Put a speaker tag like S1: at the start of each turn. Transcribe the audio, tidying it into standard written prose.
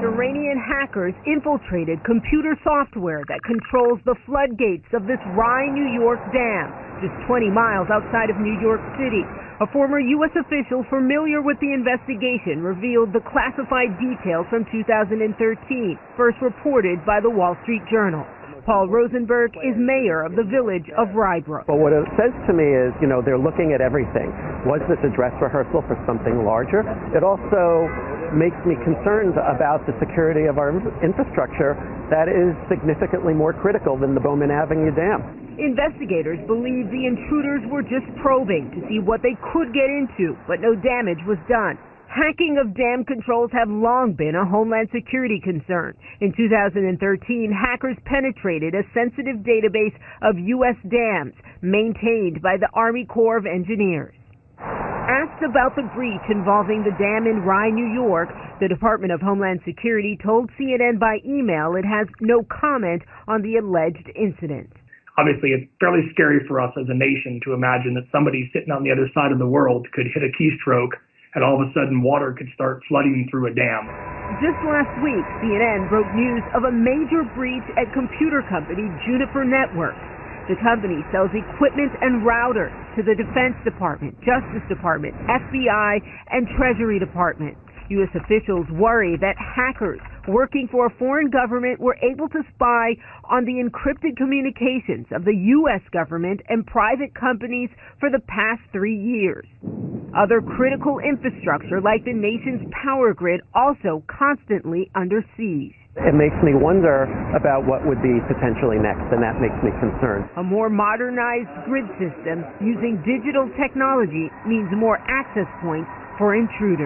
S1: Iranian hackers infiltrated computer software that controls the floodgates of this Rye, New York dam, just 20 miles outside of New York City. A former U.S. official familiar with the investigation revealed the classified details from 2013, first reported by the Wall Street Journal. Paul Rosenberg is mayor of the village of Rybrook.
S2: Well, what it says to me is, they're looking at everything. Was this a dress rehearsal for something larger? It also makes me concerned about the security of our infrastructure that is significantly more critical than the Bowman Avenue Dam.
S1: Investigators believe the intruders were just probing to see what they could get into, but no damage was done. Hacking of dam controls have long been a Homeland Security concern. In 2013, hackers penetrated a sensitive database of U.S. dams maintained by the Army Corps of Engineers. Asked about the breach involving the dam in Rye, New York, the Department of Homeland Security told CNN by email it has no comment on the alleged incident.
S3: Obviously, it's fairly scary for us as a nation to imagine that somebody sitting on the other side of the world could hit a keystroke and all of a sudden water could start flooding through a dam.
S1: Just last week, CNN broke news of a major breach at computer company Juniper Networks. The company sells equipment and routers to the Defense Department, Justice Department, FBI, and Treasury Department. U.S. officials worry that hackers working for a foreign government were able to spy on the encrypted communications of the U.S. government and private companies for the past 3 years. Other critical infrastructure like the nation's power grid also constantly under siege.
S2: It makes me wonder about what would be potentially next, and that makes me concerned.
S1: A more modernized grid system using digital technology means more access points for intruders.